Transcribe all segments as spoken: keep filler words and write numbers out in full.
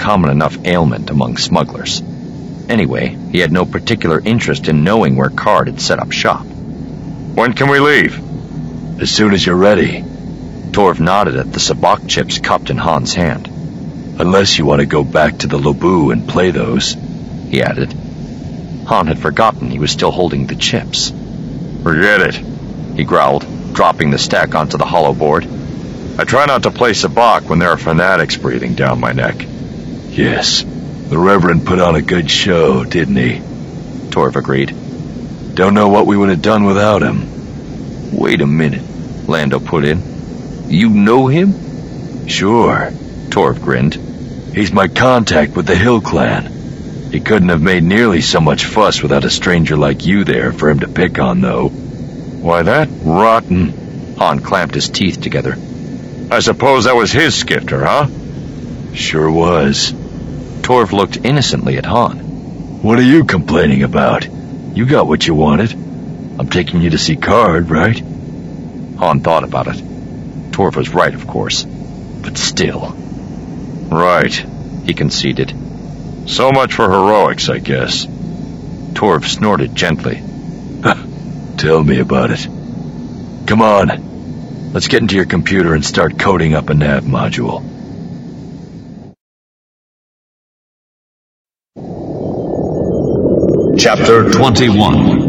common enough ailment among smugglers. Anyway, he had no particular interest in knowing where Card had set up shop. When can we leave? As soon as you're ready. Torv nodded at the sabak chips cupped in Han's hand. Unless you want to go back to the Lobu and play those, he added. Han had forgotten he was still holding the chips. Forget it, he growled, dropping the stack onto the hollow board. I try not to play sabak when there are fanatics breathing down my neck. Yes, the Reverend put on a good show, didn't he? Torv agreed. Don't know what we would have done without him. Wait a minute, Lando put in. You know him? Sure, Torv grinned. He's my contact with the Hill Clan. He couldn't have made nearly so much fuss without a stranger like you there for him to pick on, though. Why, that rotten... Han clamped his teeth together. I suppose that was his skifter, huh? Sure was. Torv looked innocently at Han. What are you complaining about? You got what you wanted. I'm taking you to see Card, right? Han thought about it. Torv was right, of course. But still. Right, he conceded. So much for heroics, I guess. Torv snorted gently. Tell me about it. Come on. Let's get into your computer and start coding up a nav module. Chapter twenty-one.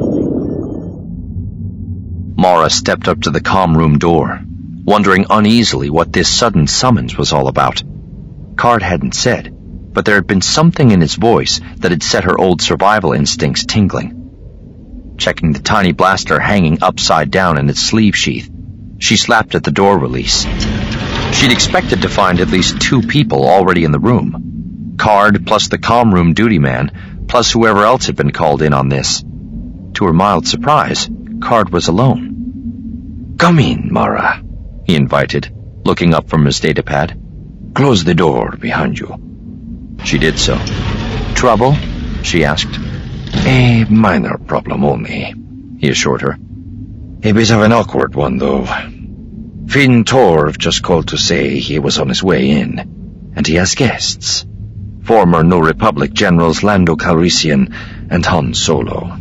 Mara stepped up to the comm room door, wondering uneasily what this sudden summons was all about. Card hadn't said, but there had been something in his voice that had set her old survival instincts tingling. Checking the tiny blaster hanging upside down in its sleeve sheath, she slapped at the door release. She'd expected to find at least two people already in the room. Card plus the comm room duty man, plus whoever else had been called in on this. To her mild surprise, Card was alone. Come in, Mara, he invited, looking up from his datapad. Close the door behind you. She did so. Trouble? She asked. A minor problem only, he assured her. A bit of an awkward one, though. Finn Torv just called to say he was on his way in, and he has guests. Former New Republic Generals Lando Calrissian and Han Solo.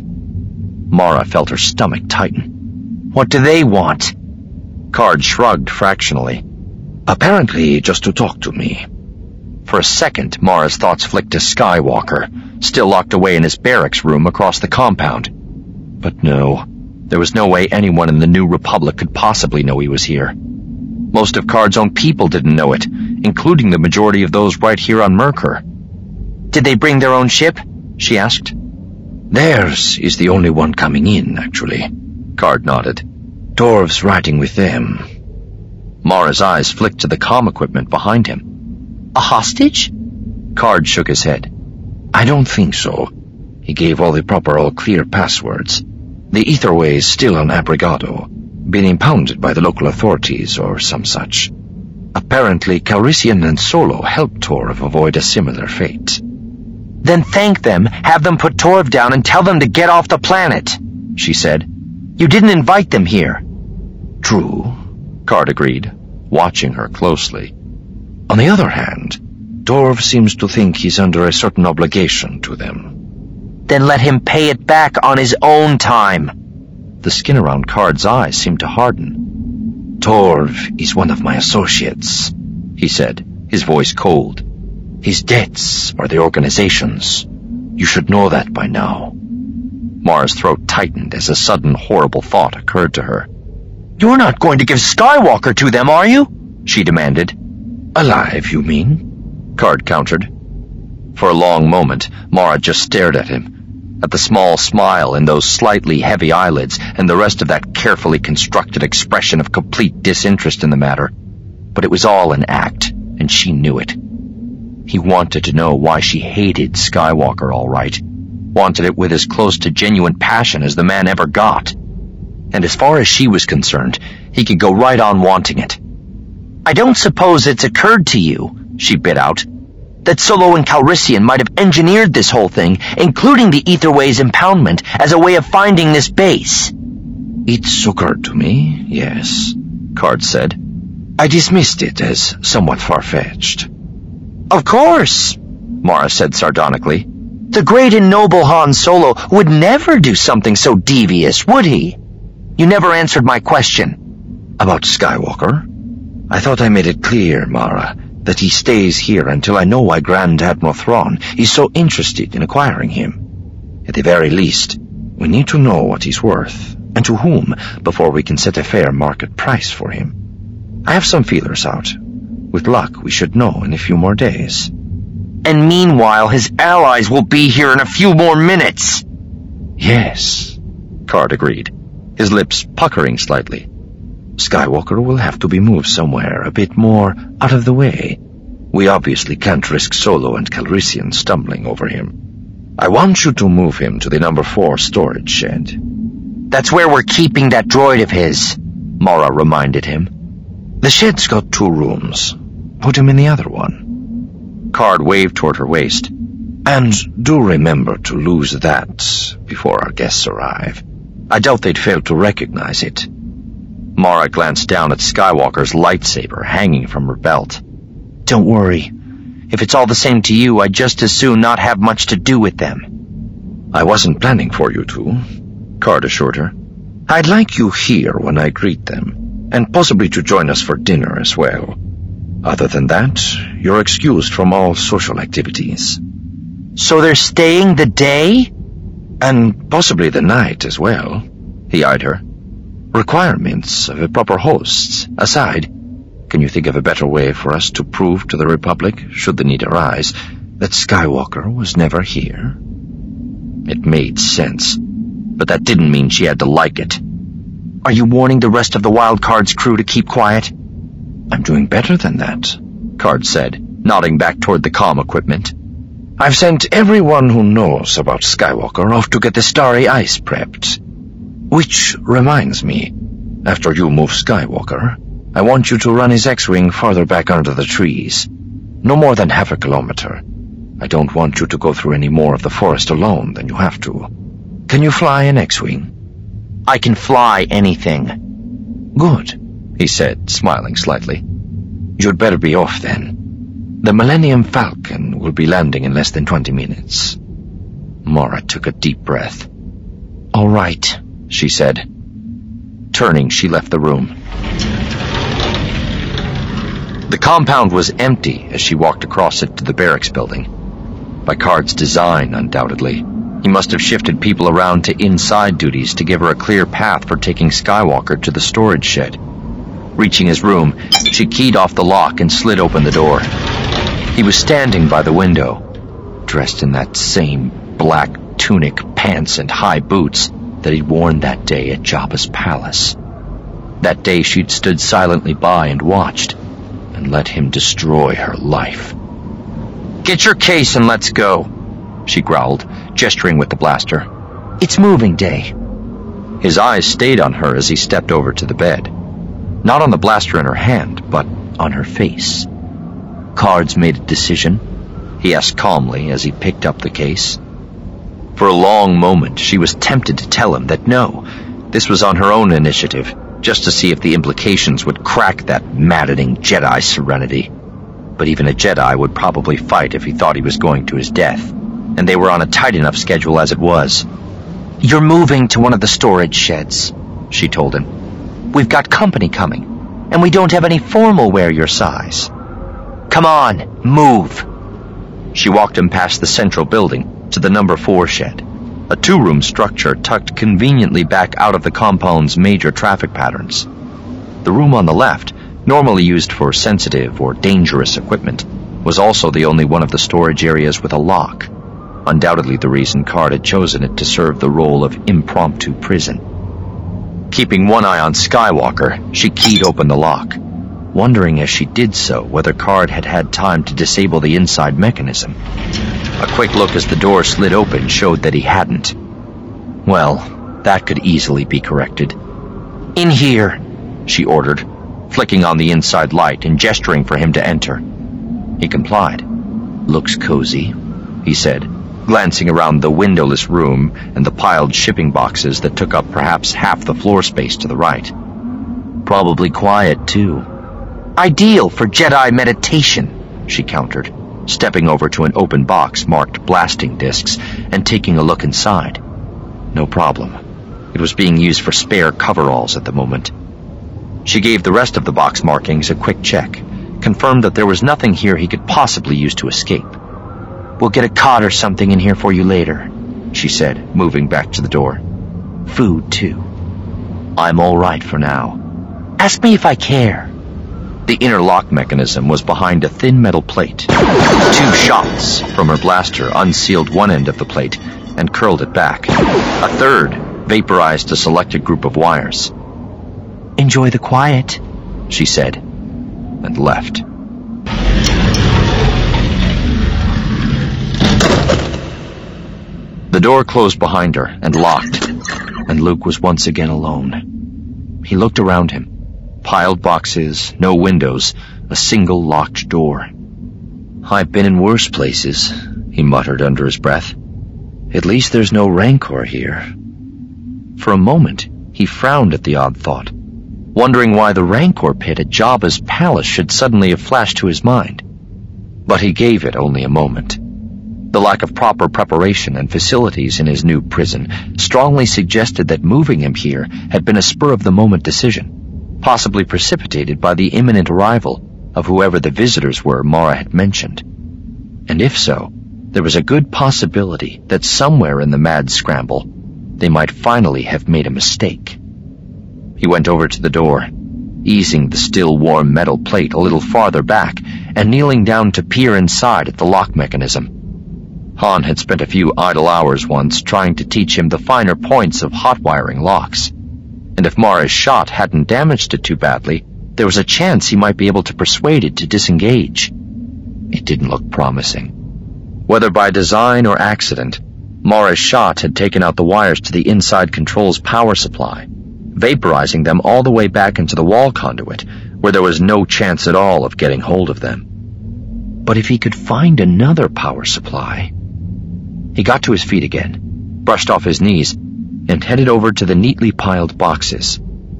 Mara felt her stomach tighten. What do they want? Card shrugged fractionally. Apparently just to talk to me. For a second, Mara's thoughts flicked to Skywalker, still locked away in his barracks room across the compound. But no, there was no way anyone in the New Republic could possibly know he was here. Most of Card's own people didn't know it, including the majority of those right here on Merkur. Did they bring their own ship? She asked. Theirs is the only one coming in, actually. Card nodded. Torv's riding with them. Mara's eyes flicked to the comm equipment behind him. A hostage? Card shook his head. I don't think so. He gave all the proper all-clear passwords. The etherway is still on Abrigado, been impounded by the local authorities or some such. Apparently, Calrissian and Solo helped Torv avoid a similar fate. Then thank them, have them put Torv down and tell them to get off the planet, she said. You didn't invite them here. True, Card agreed, watching her closely. On the other hand, Torv seems to think he's under a certain obligation to them. Then let him pay it back on his own time. The skin around Card's eyes seemed to harden. Torv is one of my associates, he said, his voice cold. His debts are the organization's. You should know that by now. Mara's throat tightened as a sudden horrible thought occurred to her. You're not going to give Skywalker to them, are you? She demanded. Alive, you mean? Card countered. For a long moment, Mara just stared at him, at the small smile in those slightly heavy eyelids and the rest of that carefully constructed expression of complete disinterest in the matter. But it was all an act, and she knew it. He wanted to know why she hated Skywalker, all right. Wanted it with as close to genuine passion as the man ever got. And as far as she was concerned, he could go right on wanting it. I don't suppose it's occurred to you, she bit out, that Solo and Calrissian might have engineered this whole thing, including the Etherway's impoundment, as a way of finding this base. It's occurred to me, yes, Card said. I dismissed it as somewhat far-fetched. Of course, Mara said sardonically. The great and noble Han Solo would never do something so devious, would he? You never answered my question. About Skywalker? I thought I made it clear, Mara, that he stays here until I know why Grand Admiral Thrawn is so interested in acquiring him. At the very least, we need to know what he's worth, and to whom, before we can set a fair market price for him. I have some feelers out. With luck, we should know in a few more days. And meanwhile, his allies will be here in a few more minutes. Yes, Karrde agreed, his lips puckering slightly. Skywalker will have to be moved somewhere a bit more out of the way. We obviously can't risk Solo and Calrissian stumbling over him. I want you to move him to the number four storage shed. That's where we're keeping that droid of his, Mara reminded him. The shed's got two rooms. Put him in the other one. Karrde waved toward her waist. And do remember to lose that before our guests arrive. I doubt they'd fail to recognize it. Mara glanced down at Skywalker's lightsaber hanging from her belt. Don't worry. If it's all the same to you, I'd just as soon not have much to do with them. I wasn't planning for you to, Karrde assured her. I'd like you here when I greet them, and possibly to join us for dinner as well. Other than that, you're excused from all social activities. So they're staying the day? And possibly the night as well, he eyed her. Requirements of a proper host aside, can you think of a better way for us to prove to the Republic, should the need arise, that Skywalker was never here? It made sense, but that didn't mean she had to like it. Are you warning the rest of the Wildcard's crew to keep quiet? I'm doing better than that, Karrde said, nodding back toward the comm equipment. I've sent everyone who knows about Skywalker off to get the Starry Ice prepped. Which reminds me, after you move Skywalker, I want you to run his X-Wing farther back under the trees. No more than half a kilometer. I don't want you to go through any more of the forest alone than you have to. Can you fly an X-Wing? I can fly anything. Good, he said, smiling slightly. You'd better be off then. The Millennium Falcon will be landing in less than twenty minutes. Mara took a deep breath. All right, she said. Turning, she left the room. The compound was empty as she walked across it to the barracks building. By Karrde's design, undoubtedly. He must have shifted people around to inside duties to give her a clear path for taking Skywalker to the storage shed. Reaching his room, she keyed off the lock and slid open the door. He was standing by the window, dressed in that same black tunic, pants, and high boots that he'd worn that day at Jabba's palace. That day she'd stood silently by and watched, and let him destroy her life. Get your case and let's go, she growled, gesturing with the blaster. It's moving day. His eyes stayed on her as he stepped over to the bed. Not on the blaster in her hand, but on her face. Karrde's made a decision, he asked calmly as he picked up the case. For a long moment, she was tempted to tell him that no, this was on her own initiative, just to see if the implications would crack that maddening Jedi serenity. But even a Jedi would probably fight if he thought he was going to his death, and they were on a tight enough schedule as it was. You're moving to one of the storage sheds, she told him. We've got company coming, and we don't have any formal wear your size. Come on, move. She walked him past the central building to the number four shed, a two-room structure tucked conveniently back out of the compound's major traffic patterns. The room on the left, normally used for sensitive or dangerous equipment, was also the only one of the storage areas with a lock, undoubtedly the reason Karrde had chosen it to serve the role of impromptu prison. Keeping one eye on Skywalker, she keyed open the lock, wondering as she did so whether Karrde had had time to disable the inside mechanism. A quick look as the door slid open showed that he hadn't. Well, that could easily be corrected. In here, she ordered, flicking on the inside light and gesturing for him to enter. He complied. Looks cozy, he said, glancing around the windowless room and the piled shipping boxes that took up perhaps half the floor space to the right. Probably quiet, too. Ideal for Jedi meditation, she countered. stepping over to an open box marked blasting discs and taking a look inside. No problem. It was being used for spare coveralls at the moment. She gave the rest of the box markings a quick check, confirmed that there was nothing here he could possibly use to escape. "We'll get a cot or something in here for you later," she said, moving back to the door. "Food, too. I'm all right for now. Ask me if I care." The inner lock mechanism was behind a thin metal plate. Two shots from her blaster unsealed one end of the plate and curled it back. A third vaporized a selected group of wires. "Enjoy the quiet," she said, and left. The door closed behind her and locked, and Luke was once again alone. He looked around him. Piled boxes, no windows, a single locked door. "I've been in worse places," he muttered under his breath. "At least there's no rancor here." For a moment, he frowned at the odd thought, wondering why the rancor pit at Jabba's palace should suddenly have flashed to his mind. But he gave it only a moment. The lack of proper preparation and facilities in his new prison strongly suggested that moving him here had been a spur-of-the-moment decision, possibly precipitated by the imminent arrival of whoever the visitors were Mara had mentioned. And if so, there was a good possibility that somewhere in the mad scramble, they might finally have made a mistake. He went over to the door, easing the still warm metal plate a little farther back and kneeling down to peer inside at the lock mechanism. Han had spent a few idle hours once trying to teach him the finer points of hot-wiring locks, and if Mara's shot hadn't damaged it too badly, there was a chance he might be able to persuade it to disengage. It didn't look promising. Whether by design or accident, Mara's shot had taken out the wires to the inside control's power supply, vaporizing them all the way back into the wall conduit, where there was no chance at all of getting hold of them. But if he could find another power supply... He got to his feet again, brushed off his knees, and headed over to the neatly piled boxes.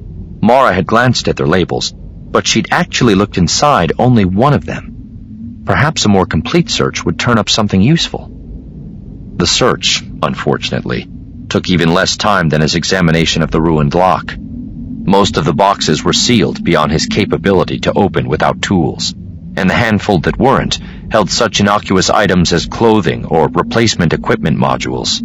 Mara had glanced at their labels, but she'd actually looked inside only one of them. Perhaps a more complete search would turn up something useful. The search, unfortunately, took even less time than his examination of the ruined lock. Most of the boxes were sealed beyond his capability to open without tools, and the handful that weren't held such innocuous items as clothing or replacement equipment modules.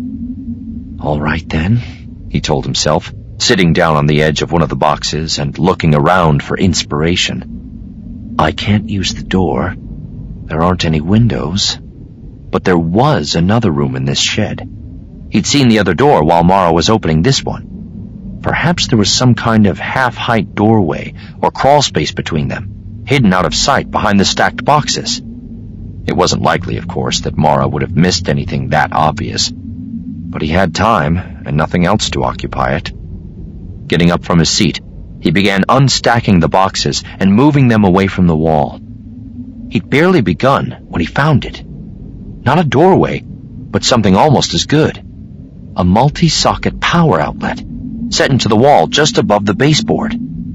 "All right then," he told himself, sitting down on the edge of one of the boxes and looking around for inspiration. "I can't use the door. There aren't any windows. But there was another room in this shed. He'd seen the other door while Mara was opening this one. Perhaps there was some kind of half-height doorway or crawl space between them, hidden out of sight behind the stacked boxes. It wasn't likely, of course, that Mara would have missed anything that obvious. But he had time, and nothing else to occupy it. Getting up from his seat, he began unstacking the boxes and moving them away from the wall. He'd barely begun when he found it. Not a doorway, but something almost as good. A multi-socket power outlet, set into the wall just above the baseboard.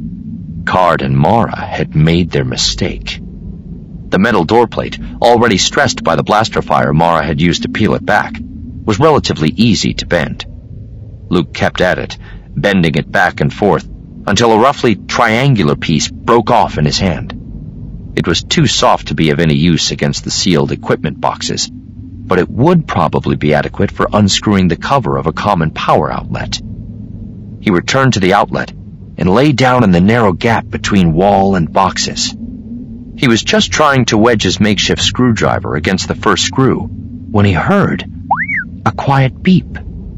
Card and Mara had made their mistake. The metal door plate, already stressed by the blaster fire Mara had used to peel it back, was relatively easy to bend. Luke kept at it, bending it back and forth, until a roughly triangular piece broke off in his hand. It was too soft to be of any use against the sealed equipment boxes, but it would probably be adequate for unscrewing the cover of a common power outlet. He returned to the outlet and lay down in the narrow gap between wall and boxes. He was just trying to wedge his makeshift screwdriver against the first screw when he heard a quiet beep.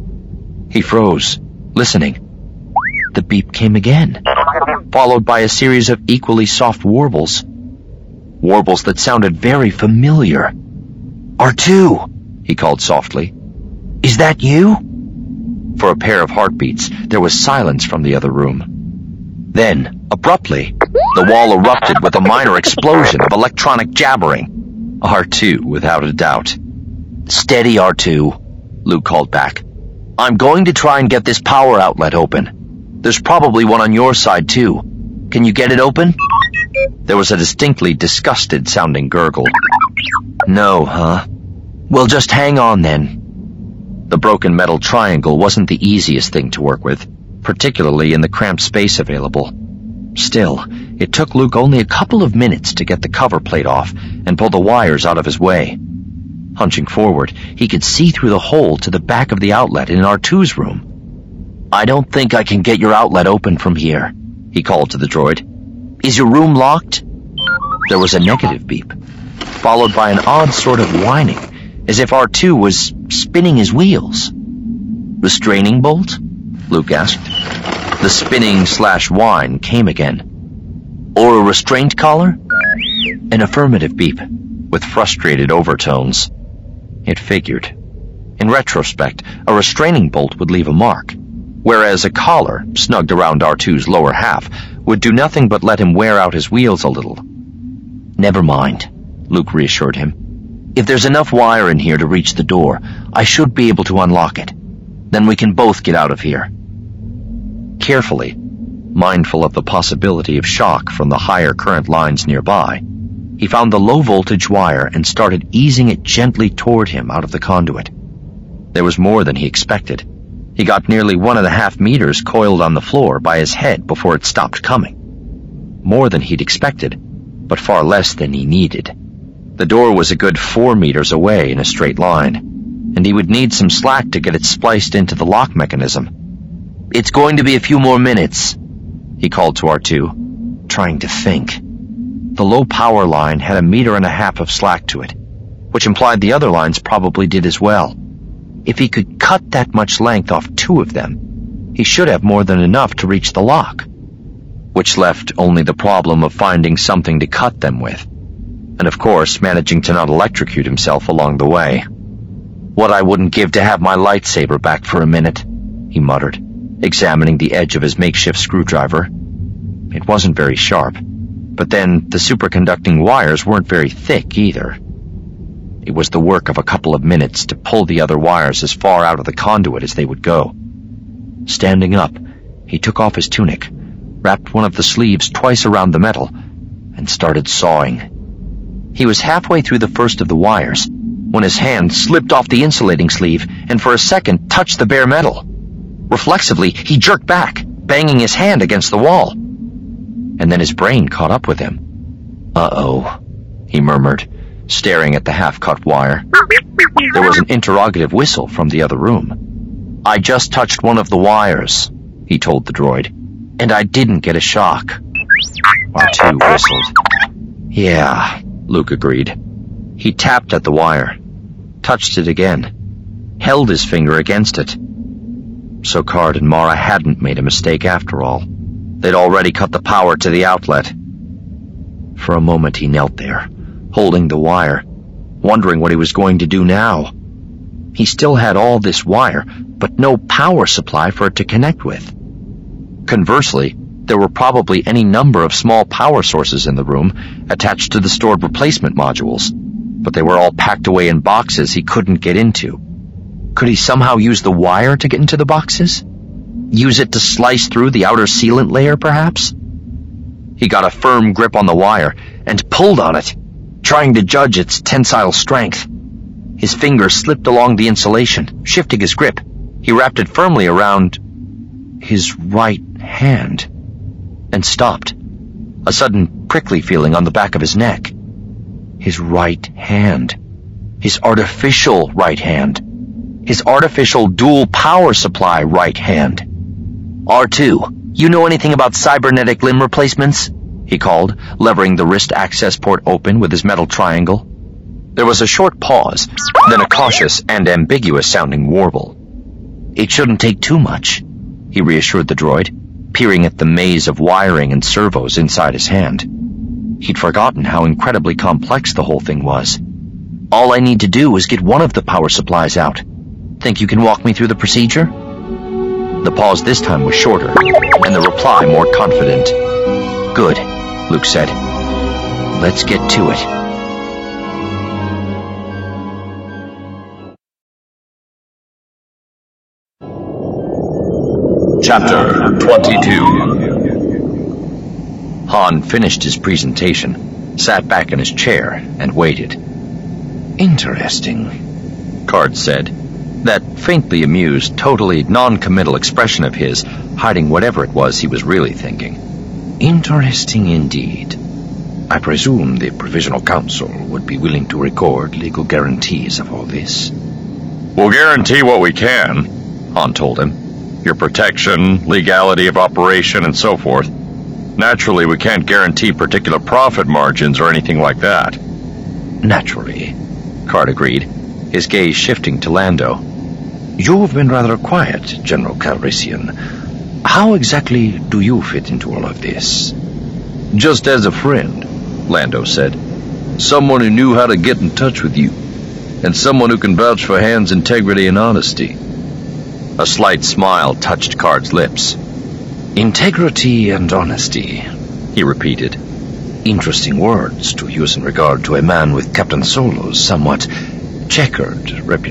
He froze, listening. The beep came again, followed by a series of equally soft warbles. Warbles that sounded very familiar. "R two, he called softly. "Is that you?" For a pair of heartbeats, there was silence from the other room. Then, abruptly, the wall erupted with a minor explosion of electronic jabbering. R two, without a doubt. "Steady, R two, Luke called back. "I'm going to try and get this power outlet open. There's probably one on your side, too. Can you get it open?" There was a distinctly disgusted-sounding gurgle. No, huh? Well, just hang on then. The broken metal triangle wasn't the easiest thing to work with, particularly in the cramped space available. Still, it took Luke only a couple of minutes to get the cover plate off and pull the wires out of his way. Hunching forward, he could see through the hole to the back of the outlet in R two's room. "I don't think I can get your outlet open from here," he called to the droid. "Is your room locked?" There was a negative beep, followed by an odd sort of whining, as if R two was spinning his wheels. "Restraining bolt?" Luke asked. The spinning slash whine came again. "Or a restraint collar?" An affirmative beep, with frustrated overtones. It figured. In retrospect, a restraining bolt would leave a mark, whereas a collar, snugged around R two's lower half, would do nothing but let him wear out his wheels a little. "Never mind," Luke reassured him. "If there's enough wire in here to reach the door, I should be able to unlock it. Then we can both get out of here." Carefully, mindful of the possibility of shock from the higher current lines nearby, he found the low-voltage wire and started easing it gently toward him out of the conduit. There was more than he expected. He got nearly one and a half meters coiled on the floor by his head before it stopped coming. More than he'd expected, but far less than he needed. The door was a good four meters away in a straight line, and he would need some slack to get it spliced into the lock mechanism. "It's going to be a few more minutes," he called to R two, trying to think. The low power line had a meter and a half of slack to it, which implied the other lines probably did as well. If he could cut that much length off two of them, he should have more than enough to reach the lock, which left only the problem of finding something to cut them with, and of course managing to not electrocute himself along the way. "What I wouldn't give to have my lightsaber back for a minute," he muttered, examining the edge of his makeshift screwdriver. It wasn't very sharp, but then the superconducting wires weren't very thick either. It was the work of a couple of minutes to pull the other wires as far out of the conduit as they would go. Standing up, he took off his tunic, wrapped one of the sleeves twice around the metal, and started sawing. He was halfway through the first of the wires when his hand slipped off the insulating sleeve and for a second touched the bare metal. Reflexively, he jerked back, banging his hand against the wall. And then his brain caught up with him. "Uh-oh," he murmured, staring at the half-cut wire. There was an interrogative whistle from the other room. "I just touched one of the wires," he told the droid, "and I didn't get a shock." R two whistled. "Yeah," Luke agreed. He tapped at the wire, touched it again, held his finger against it. So Card and Mara hadn't made a mistake after all. They'd already cut the power to the outlet. For a moment he knelt there, holding the wire, wondering what he was going to do now. He still had all this wire, but no power supply for it to connect with. Conversely, there were probably any number of small power sources in the room attached to the stored replacement modules, but they were all packed away in boxes he couldn't get into. Could he somehow use the wire to get into the boxes? Use it to slice through the outer sealant layer, perhaps? He got a firm grip on the wire and pulled on it, trying to judge its tensile strength. His fingers slipped along the insulation, shifting his grip. He wrapped it firmly around his right hand and stopped, a sudden prickly feeling on the back of his neck. His right hand. His artificial right hand. His artificial dual power supply right hand. "R two, you know anything about cybernetic limb replacements?" he called, levering the wrist access port open with his metal triangle. There was a short pause, then a cautious and ambiguous-sounding warble. "It shouldn't take too much," he reassured the droid, peering at the maze of wiring and servos inside his hand. He'd forgotten how incredibly complex the whole thing was. "All I need to do is get one of the power supplies out. Think you can walk me through the procedure?" The pause this time was shorter, and the reply more confident. "Good," Luke said. "Let's get to it." Chapter twenty-two. Han finished his presentation, sat back in his chair, and waited. Interesting, Card said, that faintly amused, totally non-committal expression of his hiding whatever it was he was really thinking. Interesting indeed. I presume the Provisional Council would be willing to record legal guarantees of all this. We'll guarantee what we can, Han told him. Your protection, legality of operation, and so forth. Naturally, we can't guarantee particular profit margins or anything like that. Naturally, Card agreed, his gaze shifting to Lando. You've been rather quiet, General Calrissian. How exactly do you fit into all of this? Just as a friend, Lando said. Someone who knew how to get in touch with you, and someone who can vouch for Han's integrity and honesty. A slight smile touched Card's lips. Integrity and honesty, he repeated. Interesting words to use in regard to a man with Captain Solo's somewhat checkered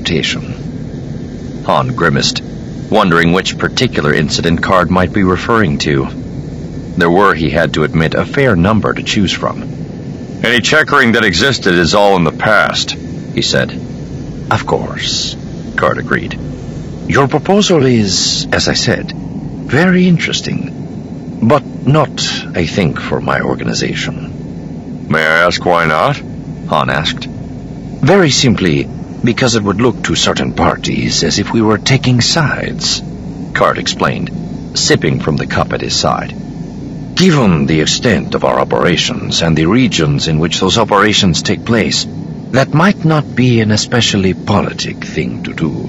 reputation. Han grimaced, wondering which particular incident Card might be referring to. There were, he had to admit, a fair number to choose from. Any checkering that existed is all in the past, he said. Of course, Card agreed. Your proposal is, as I said, very interesting, but not, I think, for my organization. May I ask why not? Han asked. Very simply, because it would look to certain parties as if we were taking sides, Card explained, sipping from the cup at his side. Given the extent of our operations and the regions in which those operations take place, that might not be an especially politic thing to do.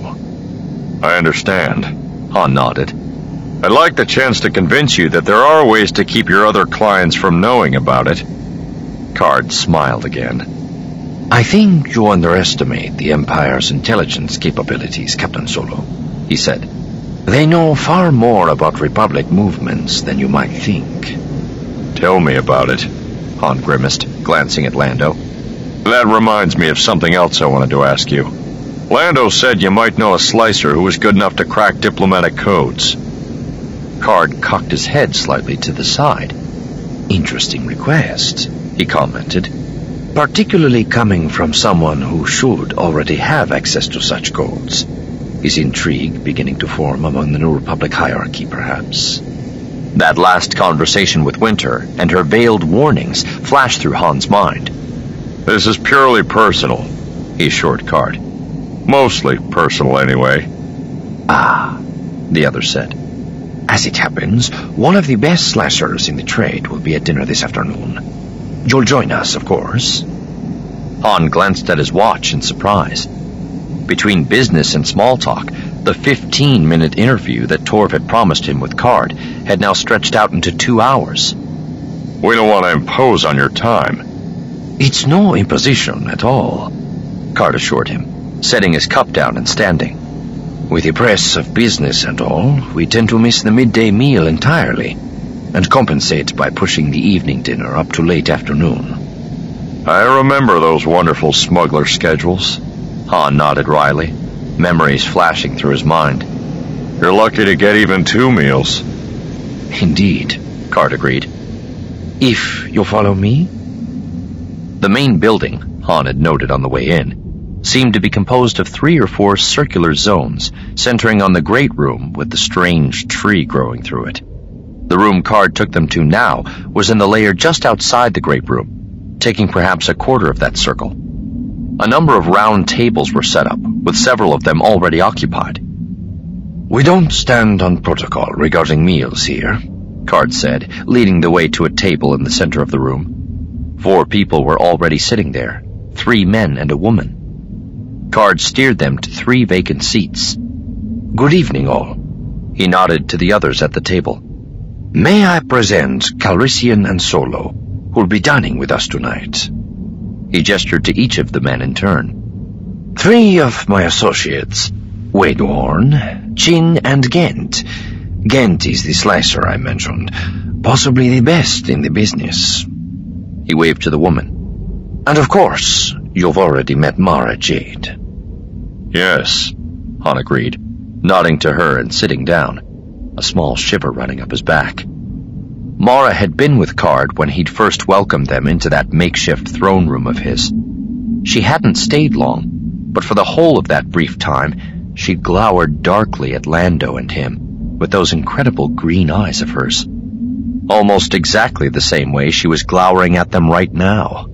I understand, Han nodded. I'd like the chance to convince you that there are ways to keep your other clients from knowing about it. Card smiled again. I think you underestimate the Empire's intelligence capabilities, Captain Solo, he said. They know far more about Republic movements than you might think. Tell me about it, Han grimaced, glancing at Lando. That reminds me of something else I wanted to ask you. Lando said you might know a slicer who was good enough to crack diplomatic codes. Card cocked his head slightly to the side. Interesting request, he commented, particularly coming from someone who should already have access to such codes. His intrigue beginning to form among the New Republic hierarchy, perhaps. That last conversation with Winter and her veiled warnings flashed through Han's mind. This is purely personal, he assured Card. Mostly personal, anyway. Ah, the other said. As it happens, one of the best slashers in the trade will be at dinner this afternoon. You'll join us, of course. Han glanced at his watch in surprise. Between business and small talk, the fifteen-minute interview that Torv had promised him with Card had now stretched out into two hours. We don't want to impose on your time. It's no imposition at all, Card assured him, setting his cup down and standing. With the press of business and all, we tend to miss the midday meal entirely, and compensate by pushing the evening dinner up to late afternoon. I remember those wonderful smuggler schedules. Han nodded wryly, memories flashing through his mind. You're lucky to get even two meals. Indeed, Card agreed. If you'll follow me? The main building, Han had noted on the way in, seemed to be composed of three or four circular zones, centering on the great room with the strange tree growing through it. The room Card took them to now was in the layer just outside the great room, taking perhaps a quarter of that circle. A number of round tables were set up, with several of them already occupied. We don't stand on protocol regarding meals here, Card said, leading the way to a table in the center of the room. Four people were already sitting there, three men and a woman. Card steered them to three vacant seats. Good evening, all. He nodded to the others at the table. May I present Calrissian and Solo, who'll be dining with us tonight. He gestured to each of the men in turn. Three of my associates, Wadehorn, Chin, and Ghent. Ghent is the slicer I mentioned, possibly the best in the business. He waved to the woman. And of course, you've already met Mara Jade. Yes, Han agreed, nodding to her and sitting down, a small shiver running up his back. Mara had been with Card when he'd first welcomed them into that makeshift throne room of his. She hadn't stayed long, but for the whole of that brief time, she glowered darkly at Lando and him, with those incredible green eyes of hers. Almost exactly the same way she was glowering at them right now.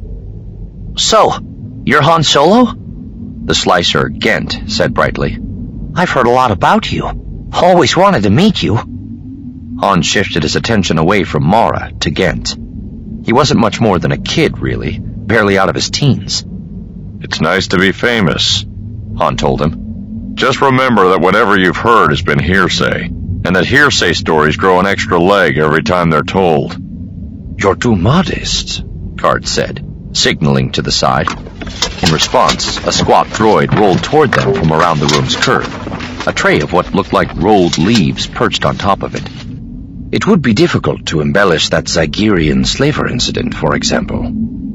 "So, you're Han Solo?" The slicer, Ghent, said brightly. "I've heard a lot about you. Always wanted to meet you." Han shifted his attention away from Mara to Ghent. He wasn't much more than a kid, really, barely out of his teens. "It's nice to be famous," Han told him. "Just remember that whatever you've heard has been hearsay, and that hearsay stories grow an extra leg every time they're told." "You're too modest," Card said, signaling to the side. In response, a squat droid rolled toward them from around the room's curve, a tray of what looked like rolled leaves perched on top of it. "It would be difficult to embellish that Zygerian slaver incident, for example."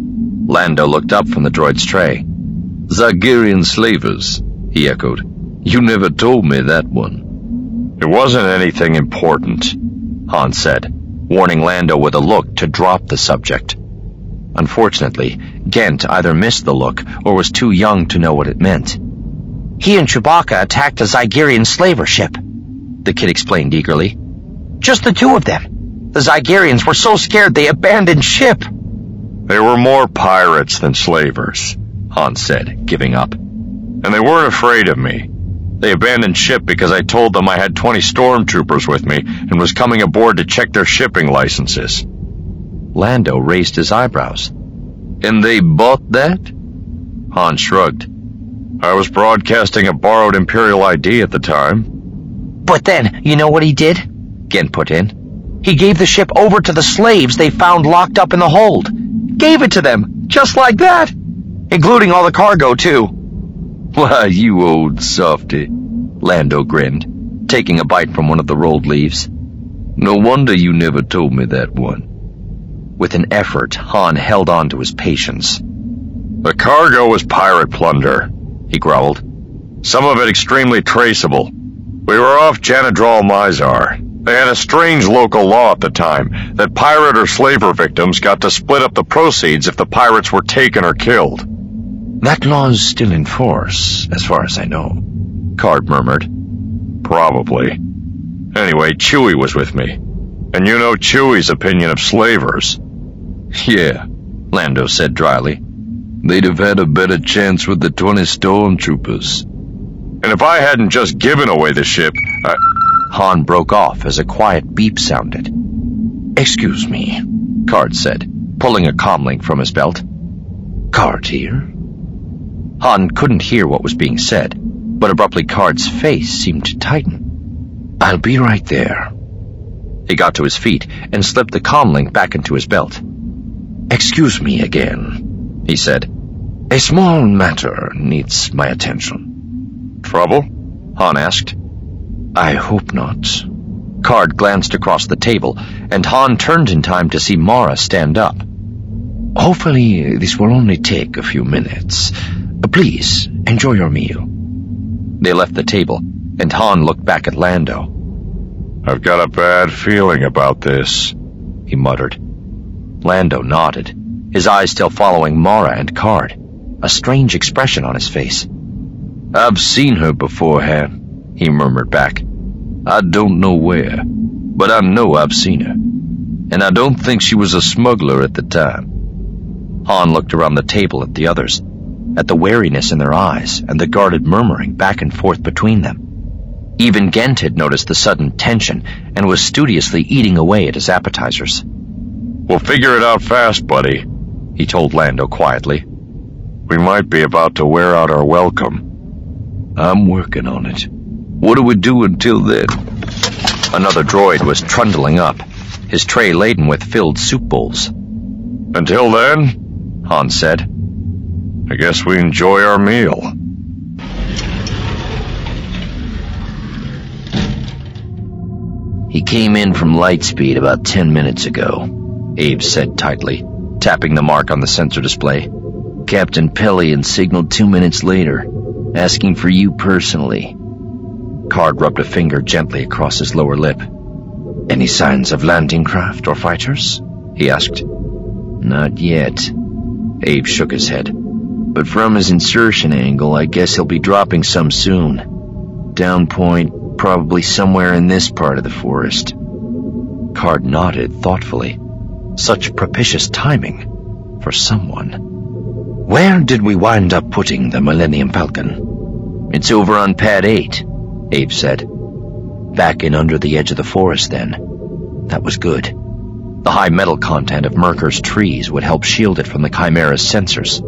Lando looked up from the droid's tray. "Zygerian slavers," he echoed. "You never told me that one." "It wasn't anything important," Han said, warning Lando with a look to drop the subject. Unfortunately, Ghent either missed the look or was too young to know what it meant. "He and Chewbacca attacked a Zygerian slaver ship," the kid explained eagerly. "Just the two of them. The Zygerians were so scared they abandoned ship." "They were more pirates than slavers," Han said, giving up. "And they weren't afraid of me. They abandoned ship because I told them I had twenty stormtroopers with me and was coming aboard to check their shipping licenses." Lando raised his eyebrows. "And they bought that?" Han shrugged. "I was broadcasting a borrowed Imperial I D at the time." "But then, you know what he did?" Ghent put in. "He gave the ship over to the slaves they found locked up in the hold. Gave it to them, just like that. Including all the cargo, too." "Why, you old softy," Lando grinned, taking a bite from one of the rolled leaves. "No wonder you never told me that one." With an effort, Han held on to his patience. "The cargo was pirate plunder," he growled. "Some of it extremely traceable. We were off Janadral Mizar. They had a strange local law at the time that pirate or slaver victims got to split up the proceeds if the pirates were taken or killed." "That law's still in force, as far as I know," Card murmured. "Probably. Anyway, Chewie was with me. And you know Chewie's opinion of slavers." "Yeah," Lando said dryly. "They'd have had a better chance with the twenty stormtroopers." "And if I hadn't just given away the ship, I—" Han broke off as a quiet beep sounded. "Excuse me," Card said, pulling a comlink from his belt. "Card here?" Han couldn't hear what was being said, but abruptly Card's face seemed to tighten. "I'll be right there." He got to his feet and slipped the comlink back into his belt. "Excuse me again," he said. "A small matter needs my attention." "Trouble?" Han asked. "I hope not." Card glanced across the table, and Han turned in time to see Mara stand up. "Hopefully this will only take a few minutes. Please, enjoy your meal." They left the table, and Han looked back at Lando. "I've got a bad feeling about this," he muttered. Lando nodded, his eyes still following Mara and Card, a strange expression on his face. "I've seen her beforehand," he murmured back. "I don't know where, but I know I've seen her. And I don't think she was a smuggler at the time." Han looked around the table at the others, at the wariness in their eyes and the guarded murmuring back and forth between them. Even Ghent had noticed the sudden tension and was studiously eating away at his appetizers. "We'll figure it out fast, buddy," he told Lando quietly. "We might be about to wear out our welcome." "I'm working on it. What do we do until then?" Another droid was trundling up, his tray laden with filled soup bowls. "Until then," Han said, "I guess we enjoy our meal." "He came in from Lightspeed about ten minutes ago," Abe said tightly, tapping the mark on the sensor display. "Captain Pelion signaled two minutes later, asking for you personally." Card rubbed a finger gently across his lower lip. "Any signs of landing craft or fighters?" he asked. "Not yet." Abe shook his head. but from his insertion angle, I guess he'll be dropping some soon. Down point, probably somewhere in this part of the forest. Card nodded thoughtfully. Such propitious timing for someone. Where did we wind up putting the Millennium Falcon? It's over on pad eight, Abe said. Back in under the edge of the forest, then. That was good. The high metal content of Merker's trees would help shield it from the Chimera's sensors.